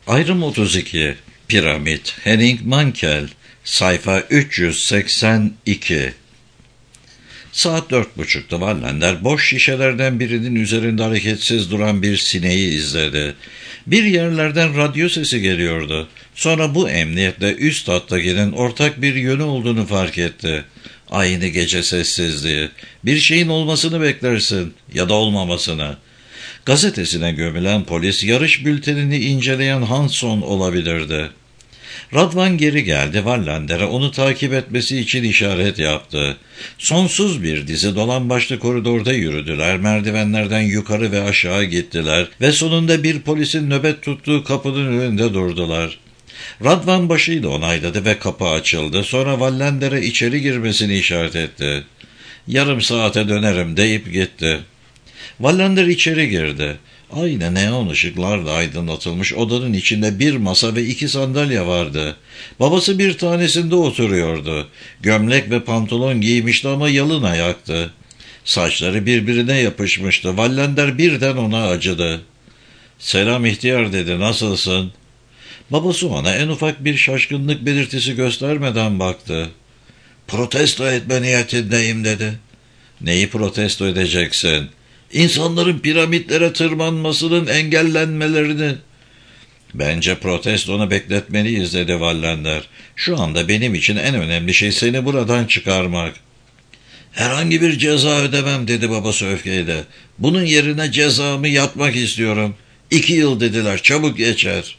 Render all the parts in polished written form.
Ayrım 32. Piramit. Henning Mankell. Sayfa 382. Saat 4.30'da Wallander boş şişelerden birinin üzerinde hareketsiz duran bir sineği izledi. Bir yerlerden radyo sesi geliyordu. Sonra bu emniyetle üst hattakinin ortak bir yönü olduğunu fark etti. Aynı gece sessizliği. Bir şeyin olmasını beklersin ya da olmamasını. Gazetesine gömülen polis yarış bültenini inceleyen Hanson olabilirdi. Radvan geri geldi. Wallander'e onu takip etmesi için işaret yaptı. Sonsuz bir dizi dolambaçlı koridorda yürüdüler. Merdivenlerden yukarı ve aşağı gittiler ve sonunda bir polisin nöbet tuttuğu kapının önünde durdular. Radvan başıyla onayladı ve kapı açıldı. Sonra Wallander'e içeri girmesini işaret etti. "Yarım saate dönerim" deyip gitti. Wallander içeri girdi. Aynı neon ışıklarla aydınlatılmış odanın içinde bir masa ve 2 sandalye vardı. Babası bir tanesinde oturuyordu. Gömlek ve pantolon giymişti ama yalın ayaktı. Saçları birbirine yapışmıştı. Wallander birden ona acıdı. "Selam ihtiyar" dedi. "Nasılsın?" Babası ona en ufak bir şaşkınlık belirtisi göstermeden baktı. "Protesto etme niyetindeyim" dedi. "Neyi protesto edeceksin?" "İnsanların piramitlere tırmanmasının engellenmelerini." "Bence protestonu bekletmeliyiz" dedi Wallander. "Şu anda benim için en önemli şey seni buradan çıkarmak." "Herhangi bir ceza ödemem" dedi babası öfkeyle. "Bunun yerine cezamı yatmak istiyorum. 2 yıl dediler, çabuk geçer."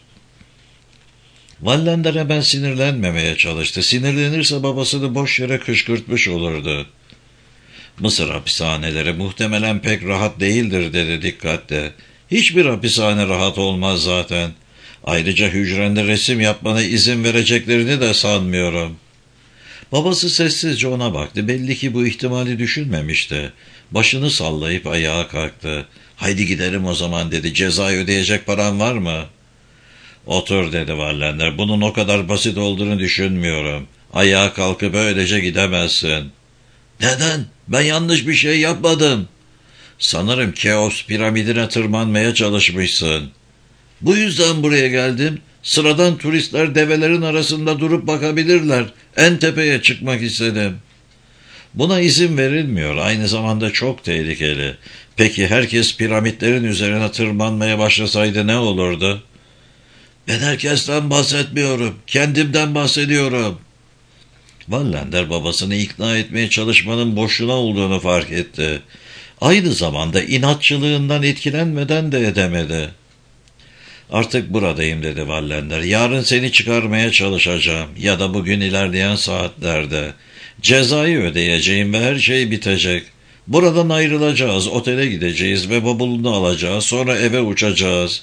Wallander hemen sinirlenmemeye çalıştı. Sinirlenirse babasını boş yere kışkırtmış olurdu. "Mısır hapishaneleri muhtemelen pek rahat değildir" dedi dikkatle. "Hiçbir hapishane rahat olmaz zaten. Ayrıca hücrende resim yapmana izin vereceklerini de sanmıyorum." Babası sessizce ona baktı. Belli ki bu ihtimali düşünmemişti. Başını sallayıp ayağa kalktı. "Haydi gidelim o zaman" dedi. "Cezayı ödeyecek paran var mı?" "Otur" dedi Wallander. "Bunun o kadar basit olduğunu düşünmüyorum. Ayağa kalkıp öylece gidemezsin." "Neden? Ben yanlış bir şey yapmadım." "Sanırım Keops piramidine tırmanmaya çalışmışsın." "Bu yüzden buraya geldim. Sıradan turistler develerin arasında durup bakabilirler. En tepeye çıkmak istedim." "Buna izin verilmiyor. Aynı zamanda çok tehlikeli." "Peki herkes piramitlerin üzerine tırmanmaya başlasaydı ne olurdu?" "Ben herkesten bahsetmiyorum. Kendimden bahsediyorum." Wallander babasını ikna etmeye çalışmanın boşuna olduğunu fark etti. Aynı zamanda inatçılığından etkilenmeden de edemedi. "Artık buradayım" dedi Wallander. "Yarın seni çıkarmaya çalışacağım ya da bugün ilerleyen saatlerde. Cezayı ödeyeceğim ve her şey bitecek. Buradan ayrılacağız, otele gideceğiz ve bavulunu alacağız, sonra eve uçacağız."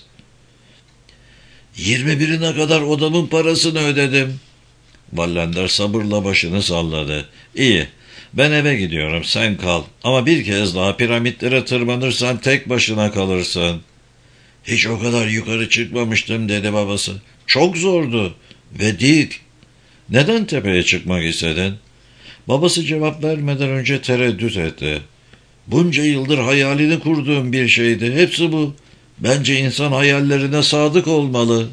21'ine kadar odamın parasını ödedim." Wallander sabırla başını salladı. "İyi, ben eve gidiyorum, sen kal. Ama bir kez daha piramitlere tırmanırsan tek başına kalırsın." "Hiç o kadar yukarı çıkmamıştım" dedi babası. "Çok zordu ve dik." "Neden tepeye çıkmak istedin?" Babası cevap vermeden önce tereddüt etti. "Bunca yıldır hayalini kurduğum bir şeydi. Hepsi bu. Bence insan hayallerine sadık olmalı."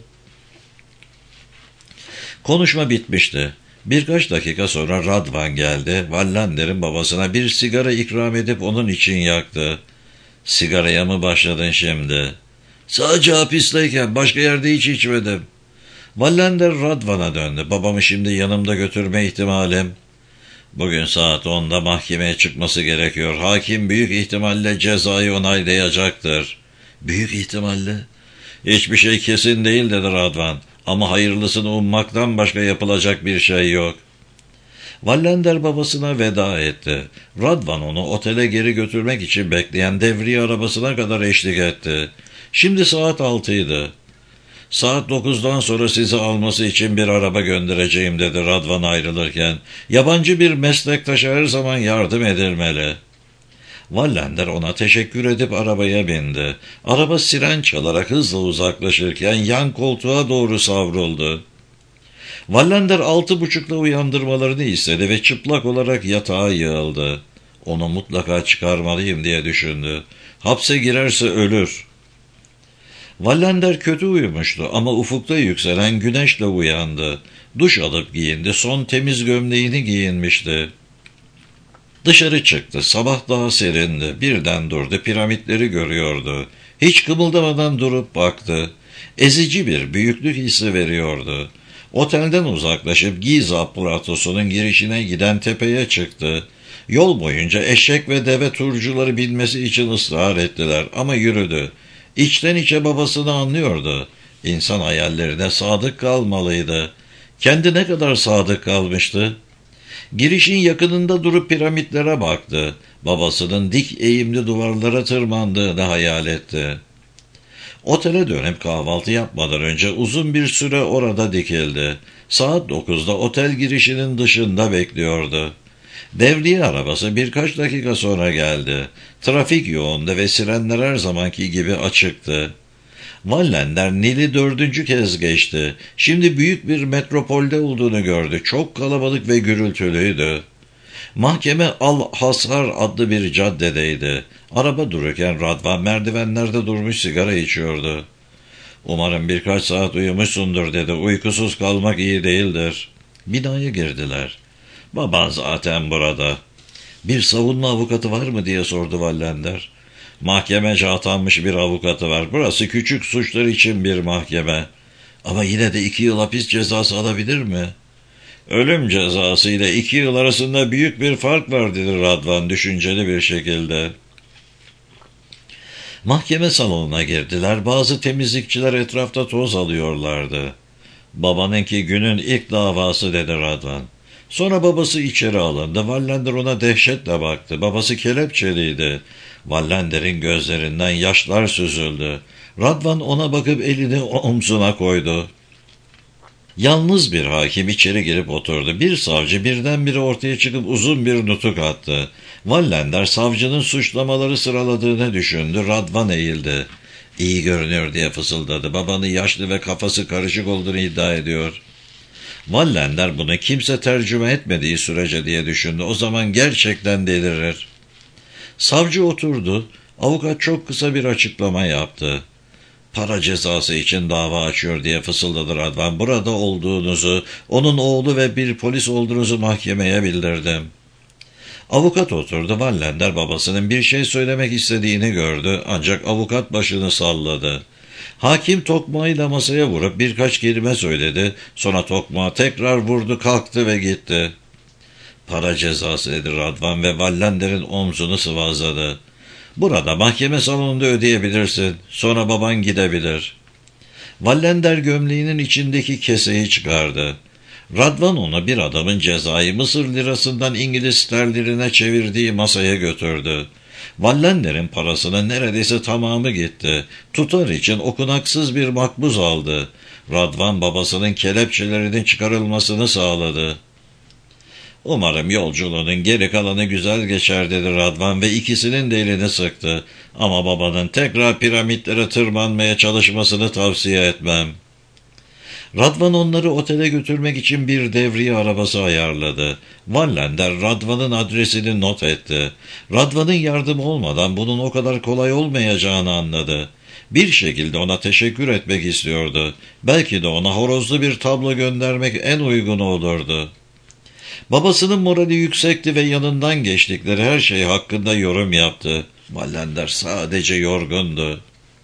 Konuşma bitmişti. Birkaç dakika sonra Radvan geldi. Wallander'in babasına bir sigara ikram edip onun için yaktı. "Sigaraya mı başladın şimdi?" "Sadece hapisteyken, başka yerde hiç içmedim." Wallander Radvan'a döndü. "Babamı şimdi yanımda götürme ihtimalim?" "Bugün saat 10'da mahkemeye çıkması gerekiyor. Hakim büyük ihtimalle cezayı onaylayacaktır." "Büyük ihtimalle?" "Hiçbir şey kesin değil" dedi Radvan. "Ama hayırlısını ummaktan başka yapılacak bir şey yok." Wallander babasına veda etti. Radvan onu otele geri götürmek için bekleyen devriye arabasına kadar eşlik etti. Şimdi saat 6'ydı. "Saat 9'dan sonra sizi alması için bir araba göndereceğim" dedi Radvan ayrılırken. "Yabancı bir meslektaşa her zaman yardım edilmeli." Wallander ona teşekkür edip arabaya bindi. Araba siren çalarak hızla uzaklaşırken yan koltuğa doğru savruldu. Wallander 6.30'da uyandırmalarını istedi ve çıplak olarak yatağa yığıldı. Onu mutlaka çıkarmalıyım diye düşündü. Hapse girerse ölür. Wallander kötü uyumuştu ama ufukta yükselen güneşle uyandı. Duş alıp giyindi, son temiz gömleğini giyinmişti. Dışarı çıktı, sabah daha serindi, birden durdu, piramitleri görüyordu. Hiç kımıldamadan durup baktı. Ezici bir büyüklük hissi veriyordu. Otelden uzaklaşıp Giza platosunun girişine giden tepeye çıktı. Yol boyunca eşek ve deve turcuları bilmesi için ısrar ettiler ama yürüdü. İçten içe babasını anlıyordu. İnsan hayallerine sadık kalmalıydı. Kendi ne kadar sadık kalmıştı? Girişin yakınında durup piramitlere baktı. Babasının dik eğimli duvarlara tırmandığını hayal etti. Otele dönüp kahvaltı yapmadan önce uzun bir süre orada dikildi. Saat 9'da otel girişinin dışında bekliyordu. Devriye arabası birkaç dakika sonra geldi. Trafik yoğundu ve sirenler her zamanki gibi açıktı. Wallander Nil'i 4. kez geçti. Şimdi büyük bir metropolde olduğunu gördü. Çok kalabalık ve gürültülüydü. Mahkeme Al-Hasar adlı bir caddedeydi. Araba dururken Radvan merdivenlerde durmuş sigara içiyordu. "Umarım birkaç saat uyumuşsundur," dedi. "Uykusuz kalmak iyi değildir." Binaya girdiler. "Baban zaten burada." "Bir savunma avukatı var mı?" diye sordu Wallander. "Mahkemece atanmış bir avukatı var. Burası küçük suçlar için bir mahkeme. Ama yine de 2 yıl hapis cezası alabilir mi?" "Ölüm cezası ile 2 yıl arasında büyük bir fark var," dedi Radvan düşünceli bir şekilde. Mahkeme salonuna girdiler. Bazı temizlikçiler etrafta toz alıyorlardı. "Babanınki günün ilk davası," dedi Radvan. Sonra babası içeri alındı. Wallander ona dehşetle baktı. Babası kelepçeliydi. Wallander'in gözlerinden yaşlar süzüldü. Radvan ona bakıp elini omzuna koydu. Yalnız bir hakim içeri girip oturdu. Bir savcı birdenbire ortaya çıkıp uzun bir nutuk attı. Wallander savcının suçlamaları sıraladığını düşündü. Radvan eğildi. "İyi görünüyor," diye fısıldadı. "Babanın yaşlı ve kafası karışık olduğunu iddia ediyor." Wallander bunu kimse tercüme etmediği sürece diye düşündü. O zaman gerçekten delirir. Savcı oturdu. Avukat çok kısa bir açıklama yaptı. "Para cezası için dava açıyor," diye fısıldadı Radvan. "Burada olduğunuzu, onun oğlu ve bir polis olduğunuzu mahkemeye bildirdim." Avukat oturdu. Wallander babasının bir şey söylemek istediğini gördü. Ancak avukat başını salladı. Hakim tokmağıyla masaya vurup birkaç kelime söyledi. Sonra tokmağı tekrar vurdu, kalktı ve gitti. "Para cezası," dedi Radvan ve Wallander'in omzunu sıvazladı. "Burada mahkeme salonunda ödeyebilirsin. Sonra baban gidebilir." Wallander gömleğinin içindeki keseyi çıkardı. Radvan onu bir adamın cezayı Mısır lirasından İngiliz sterlinine çevirdiği masaya götürdü. Wallander'in parasının neredeyse tamamı gitti. Tutar için okunaksız bir makbuz aldı. Radvan babasının kelepçelerinin çıkarılmasını sağladı. "Umarım yolculuğunun geri kalanı güzel geçer," dedi Radvan ve ikisinin de elini sıktı. "Ama babanın tekrar piramitlere tırmanmaya çalışmasını tavsiye etmem." Radvan onları otele götürmek için bir devriye arabası ayarladı. Wallander Radvan'ın adresini not etti. Radvan'ın yardımı olmadan bunun o kadar kolay olmayacağını anladı. Bir şekilde ona teşekkür etmek istiyordu. Belki de ona horozlu bir tablo göndermek en uygunu olurdu. Babasının morali yüksekti ve yanından geçtikleri her şey hakkında yorum yaptı. Wallander sadece yorgundu.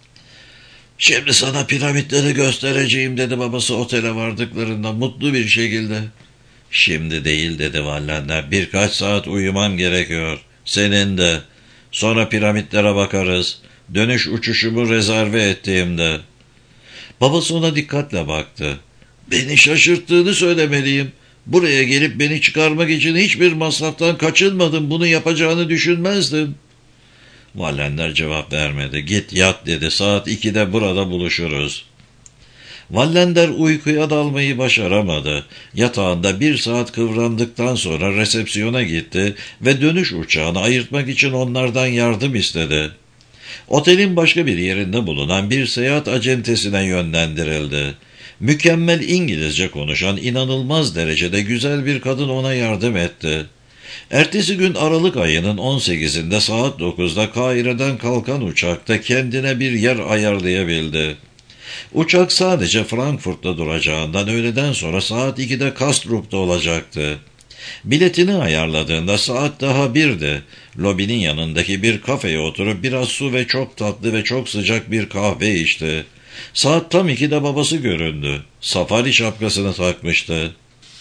"Şimdi sana piramitleri göstereceğim," dedi babası otele vardıklarında mutlu bir şekilde. "Şimdi değil," dedi Wallander. "Birkaç saat uyumam gerekiyor. Senin de. Sonra piramitlere bakarız. Dönüş uçuşumu rezerve ettiğimde." Babası ona dikkatle baktı. "Beni şaşırttığını söylemeliyim. Buraya gelip beni çıkarmak için hiçbir masraftan kaçınmadın. Bunu yapacağını düşünmezdim." Wallander cevap vermedi. "Git yat," dedi. "Saat 2'de burada buluşuruz." Wallander uykuya dalmayı başaramadı. Yatağında 1 saat kıvrandıktan sonra resepsiyona gitti ve dönüş uçağını ayırtmak için onlardan yardım istedi. Otelin başka bir yerinde bulunan bir seyahat acentesine yönlendirildi. Mükemmel İngilizce konuşan inanılmaz derecede güzel bir kadın ona yardım etti. Ertesi gün Aralık ayının 18'inde saat 9'da Kahire'den kalkan uçakta kendine bir yer ayarlayabildi. Uçak sadece Frankfurt'ta duracağından öğleden sonra saat 2'de Kastrup'ta olacaktı. Biletini ayarladığında saat daha 1'di. Lobinin yanındaki bir kafeye oturup biraz su ve çok tatlı ve çok sıcak bir kahve içti. Saat tam 2'de babası göründü. Safari şapkasını takmıştı.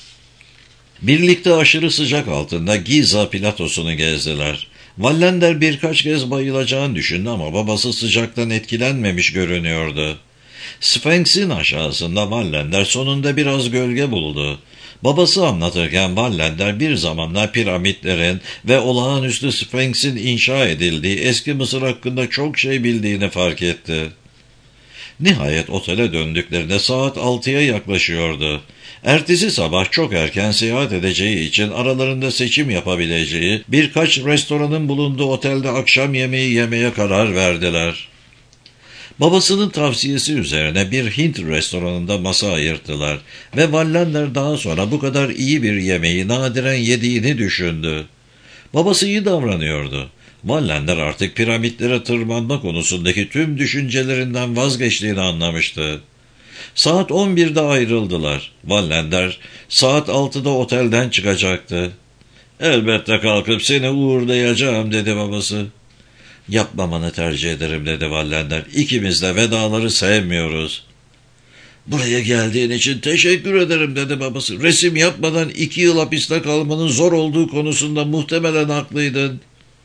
Birlikte aşırı sıcak altında Giza platosunu gezdiler. Wallander birkaç kez bayılacağını düşündü ama babası sıcaktan etkilenmemiş görünüyordu. Sphinx'in aşağısında Wallander sonunda biraz gölge buldu. Babası anlatırken Wallander bir zamanlar piramitlerin ve olağanüstü Sphinx'in inşa edildiği eski Mısır hakkında çok şey bildiğini fark etti. Nihayet otele döndüklerinde saat 6'ya yaklaşıyordu. Ertesi sabah çok erken seyahat edeceği için aralarında seçim yapabileceği birkaç restoranın bulunduğu otelde akşam yemeği yemeye karar verdiler. Babasının tavsiyesi üzerine bir Hint restoranında masa ayırttılar ve Wallander daha sonra bu kadar iyi bir yemeği nadiren yediğini düşündü. Babası iyi davranıyordu. Wallander artık piramitlere tırmanma konusundaki tüm düşüncelerinden vazgeçtiğini anlamıştı. Saat 11'de ayrıldılar. Wallander saat 6'da otelden çıkacaktı. "Elbette kalkıp seni uğurlayacağım," dedi babası. "Yapmamanı tercih ederim," dedi Wallander. "İkimiz de vedaları sevmiyoruz." "Buraya geldiğin için teşekkür ederim," dedi babası. "Resim yapmadan 2 yıl hapiste kalmanın zor olduğu konusunda muhtemelen haklıydın."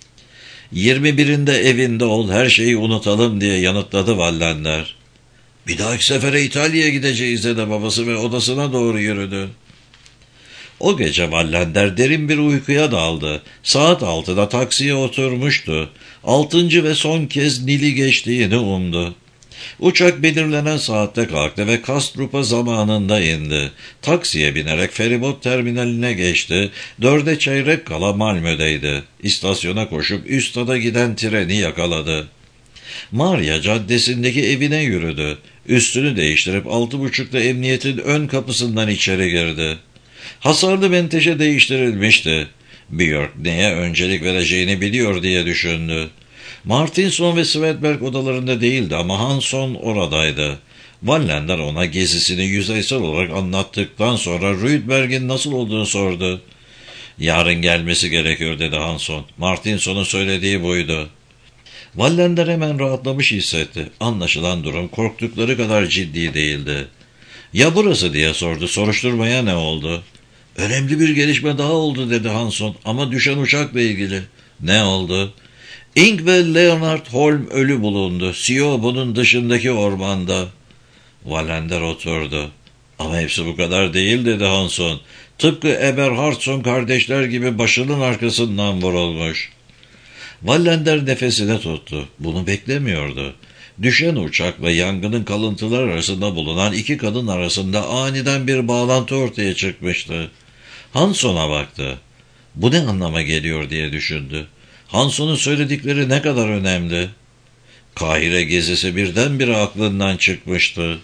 21'inde evinde ol, her şeyi unutalım," diye yanıtladı Wallander. "Bir dahaki sefere İtalya'ya gideceğiz," dedi babası ve odasına doğru yürüdü. O gece Wallander derin bir uykuya daldı. Saat 6'da taksiye oturmuştu. 6. ve son kez Nil'i geçtiğini umdu. Uçak belirlenen saatte kalktı ve Kastrup'a zamanında indi. Taksiye binerek feribot terminaline geçti. 4'e çeyrek kala Malmö'deydi. İstasyona koşup Üstad'a giden treni yakaladı. Maria Caddesi'ndeki evine yürüdü. Üstünü değiştirip 6.30'da emniyetin ön kapısından içeri girdi. Hasarlı menteşe değiştirilmişti. Björk neye öncelik vereceğini biliyor diye düşündü. Martinson ve Svedberg odalarında değildi ama Hanson oradaydı. Wallander ona gezisini yüzeysel olarak anlattıktan sonra Rydberg'in nasıl olduğunu sordu. "Yarın gelmesi gerekiyor," dedi Hanson. Martinson'un söylediği buydu. Wallander hemen rahatlamış hissetti. Anlaşılan durum korktukları kadar ciddi değildi. "Ya burası?" diye sordu. "Soruşturmaya ne oldu?" "Önemli bir gelişme daha oldu," dedi Hanson, "ama düşen uçakla ilgili." "Ne oldu?" "Ing ve Leonard Holm ölü bulundu. Siobhan'ın dışındaki ormanda." Wallander oturdu. "Ama hepsi bu kadar değil," dedi Hanson. "Tıpkı Eberhardson kardeşler gibi başının arkasından vurulmuş." Wallander nefesini tuttu. Bunu beklemiyordu. Düşen uçakla yangının kalıntılar arasında bulunan 2 kadın arasında aniden bir bağlantı ortaya çıkmıştı. Hanson'a baktı. "Bu ne anlama geliyor?" diye düşündü. Hanson'un söyledikleri ne kadar önemli. Kahire gezisi birdenbire aklından çıkmıştı.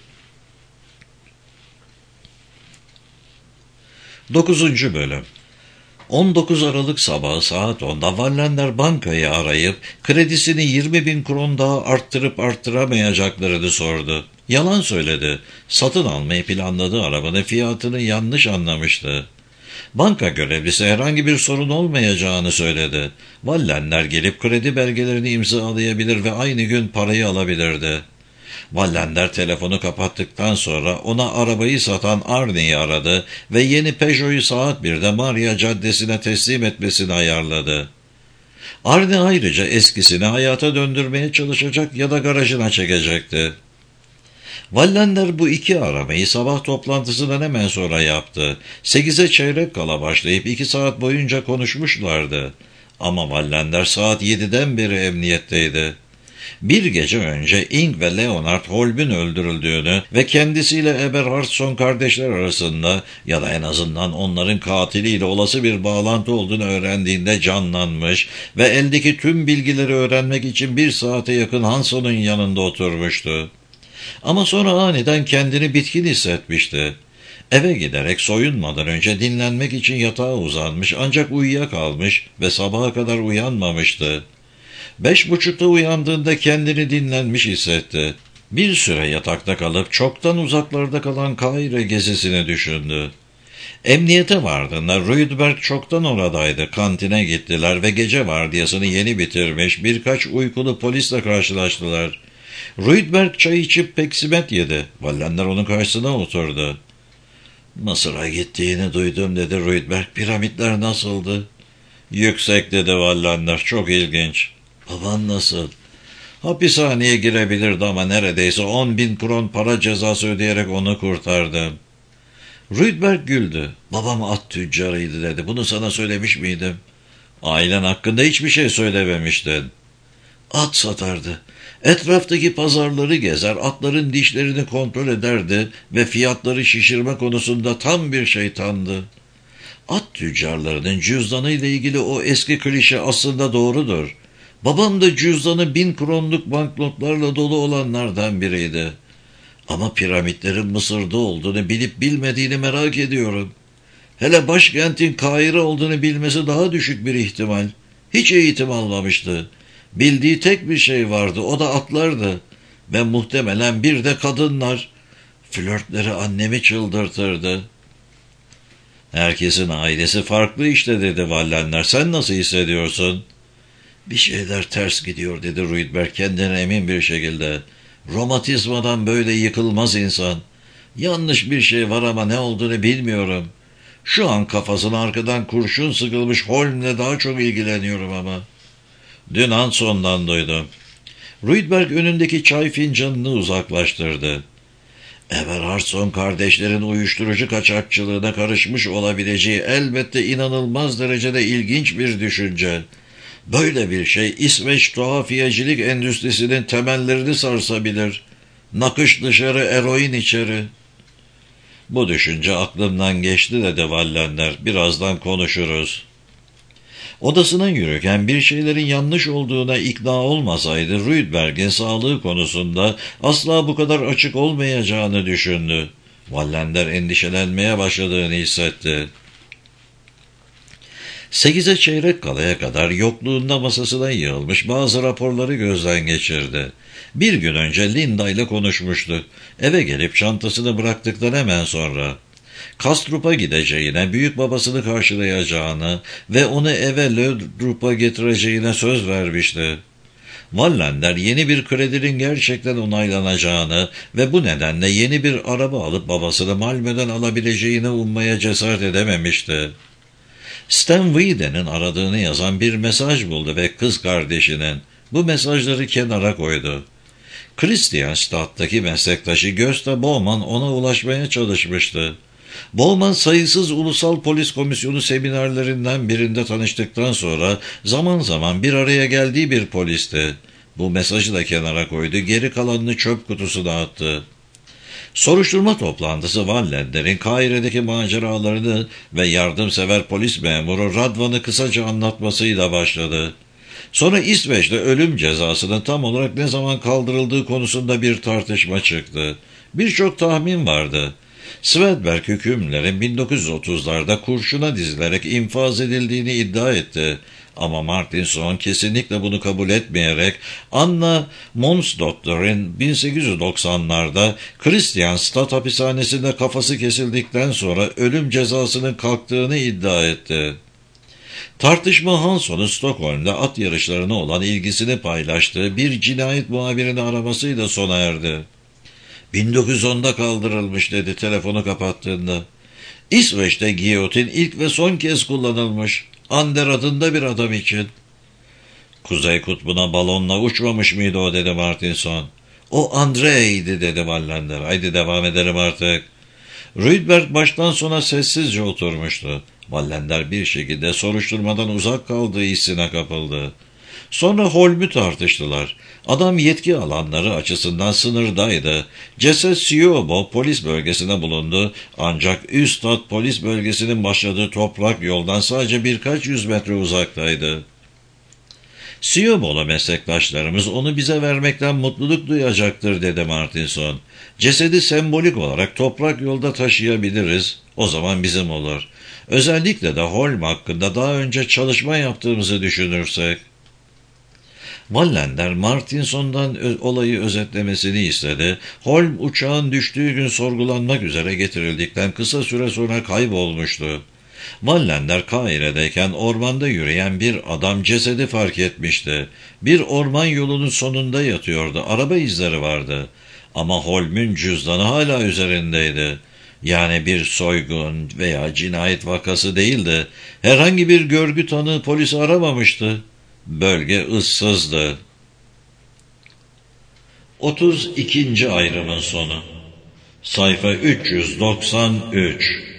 9. Bölüm 19 Aralık sabahı saat 10'da Wallander bankayı arayıp kredisini 20.000 kron daha arttırıp arttıramayacaklarını sordu. Yalan söyledi. Satın almayı planladığı arabanın fiyatını yanlış anlamıştı. Banka görevlisi herhangi bir sorun olmayacağını söyledi. Wallander gelip kredi belgelerini imzalayabilir ve aynı gün parayı alabilirdi. Wallander telefonu kapattıktan sonra ona arabayı satan Arne'yi aradı ve yeni Peugeot'u saat 1'de Maria Caddesi'ne teslim etmesini ayarladı. Arne ayrıca eskisini hayata döndürmeye çalışacak ya da garajına çekecekti. Wallander bu 2 aramayı sabah toplantısından hemen sonra yaptı. 8'e çeyrek kala başlayıp 2 saat boyunca konuşmuşlardı. Ama Wallander saat 7'den beri emniyetteydi. Bir gece önce Ing ve Leonard Holm'ün öldürüldüğünü ve kendisiyle Eberhardson kardeşler arasında ya da en azından onların katiliyle olası bir bağlantı olduğunu öğrendiğinde canlanmış ve eldeki tüm bilgileri öğrenmek için 1 saate yakın Hanson'un yanında oturmuştu. Ama sonra aniden kendini bitkin hissetmişti. Eve giderek soyunmadan önce dinlenmek için yatağa uzanmış ancak uyuyakalmış ve sabaha kadar uyanmamıştı. 5.30'da uyandığında kendini dinlenmiş hissetti. Bir süre yatakta kalıp çoktan uzaklarda kalan Kahire gezisini düşündü. Emniyete vardığında Rydberg çoktan oradaydı. Kantine gittiler ve gece vardiyasını yeni bitirmiş birkaç uykulu polisle karşılaştılar. Rydberg çay içip peksimet yedi. Wallander onun karşısına oturdu. "Mısır'a gittiğini duydum," dedi Rydberg. "Piramitler nasıldı?" "Yüksek," dedi Wallander. "Çok ilginç." "Baban nasıl?" "Hapishaneye girebilirdi ama neredeyse 10.000 kron para cezası ödeyerek onu kurtardım." Rydberg güldü. "Babam at tüccarıydı," dedi. "Bunu sana söylemiş miydim?" "Ailen hakkında hiçbir şey söylememiştin." "At satardı. Etraftaki pazarları gezer, atların dişlerini kontrol ederdi ve fiyatları şişirme konusunda tam bir şeytandı." At tüccarlarının cüzdanıyla ilgili o eski klişe aslında doğrudur. Babam da cüzdanı 1000 kronluk banknotlarla dolu olanlardan biriydi. Ama piramitlerin Mısır'da olduğunu bilip bilmediğini merak ediyorum. Hele başkentin Kahire olduğunu bilmesi daha düşük bir ihtimal. Hiç eğitim almamıştı. Bildiği tek bir şey vardı, o da atlardı. Ve muhtemelen bir de kadınlar. Flörtleri annemi çıldırtırdı. "Herkesin ailesi farklı işte," dedi Wallander. "Sen nasıl hissediyorsun?" "Bir şeyler ters gidiyor," dedi Rydberg kendine emin bir şekilde. "Romatizmadan böyle yıkılmaz insan. Yanlış bir şey var ama ne olduğunu bilmiyorum. Şu an kafasına arkadan kurşun sıkılmış Holm'le daha çok ilgileniyorum ama." "Dün Hanson'dan duydum." Rydberg önündeki çay fincanını uzaklaştırdı. "Everhardson kardeşlerin uyuşturucu kaçakçılığına karışmış olabileceği elbette inanılmaz derecede ilginç bir düşünce. Böyle bir şey İsveç tuhafiyecilik endüstrisinin temellerini sarsabilir. Nakış dışarı, eroin içeri." "Bu düşünce aklımdan geçti," dedi Wallander. "Birazdan konuşuruz." Odasına yürürken bir şeylerin yanlış olduğuna ikna olmasaydı Rydberg'in sağlığı konusunda asla bu kadar açık olmayacağını düşündü. Wallander endişelenmeye başladığını hissetti. 8'e çeyrek kalaya kadar yokluğunda masasına yığılmış bazı raporları gözden geçirdi. Bir gün önce Linda ile konuşmuştu. Eve gelip çantasını bıraktıktan hemen sonra Kastrup'a gideceğine, büyük babasını karşılayacağını ve onu eve Lödrup'a getireceğine söz vermişti. Wallander yeni bir kredinin gerçekten onaylanacağını ve bu nedenle yeni bir araba alıp babasını Malmö'den alabileceğini ummaya cesaret edememişti. Stan Wiede'nin aradığını yazan bir mesaj buldu ve kız kardeşinin bu mesajları kenara koydu. Christianstadt'taki meslektaşı Gösta Bowman ona ulaşmaya çalışmıştı. Bowman sayısız ulusal polis komisyonu seminerlerinden birinde tanıştıktan sonra zaman zaman bir araya geldiği bir polisti. Bu mesajı da kenara koydu, geri kalanını çöp kutusuna attı. Soruşturma toplantısı Wallender'in Kahire'deki maceralarını ve yardımsever polis memuru Radvan'ı kısaca anlatmasıyla başladı. Sonra İsveç'te ölüm cezasının tam olarak ne zaman kaldırıldığı konusunda bir tartışma çıktı. Birçok tahmin vardı. Svedberg hükümlerin 1930'larda kurşuna dizilerek infaz edildiğini iddia etti. Ama Martinson kesinlikle bunu kabul etmeyerek Anna Monsdotter'in 1890'larda Christianstad hapishanesinde kafası kesildikten sonra ölüm cezasının kalktığını iddia etti. Tartışma Hansson'un Stockholm'da at yarışlarına olan ilgisini paylaştığı bir cinayet muhabirini aramasıyla sona erdi. 1910'da kaldırılmış, dedi telefonu kapattığında. İsveç'te giyotin ilk ve son kez kullanılmış. Ander adında bir adam için. Kuzey kutbuna balonla uçmamış mıydı o, dedi Martinson. O Andrei'ydi, dedi Wallander. Haydi devam edelim artık. Rydberg baştan sona sessizce oturmuştu. Wallander bir şekilde soruşturmadan uzak kaldığı hissine kapıldı. Sonra Holm'ü tartıştılar. Adam yetki alanları açısından sınırdaydı. Ceset Siobo polis bölgesine bulundu. Ancak Üstad polis bölgesinin başladığı toprak yoldan sadece birkaç yüz metre uzaktaydı. Siobo'lu meslektaşlarımız onu bize vermekten mutluluk duyacaktır, dedi Martinson. Cesedi sembolik olarak toprak yolda taşıyabiliriz. O zaman bizim olur. Özellikle de Holm hakkında daha önce çalışma yaptığımızı düşünürsek. Wallander, Martinson'dan olayı özetlemesini istedi. Holmes uçağın düştüğü gün sorgulanmak üzere getirildikten kısa süre sonra kaybolmuştu. Wallander Kahire'deyken ormanda yürüyen bir adam cesedi fark etmişti. Bir orman yolunun sonunda yatıyordu. Araba izleri vardı. Ama Holmes'un cüzdanı hala üzerindeydi. Yani bir soygun veya cinayet vakası değildi. Herhangi bir görgü tanığı polisi aramamıştı. Bölge ıssızdı. 32. ayrımın sonu. Sayfa 393.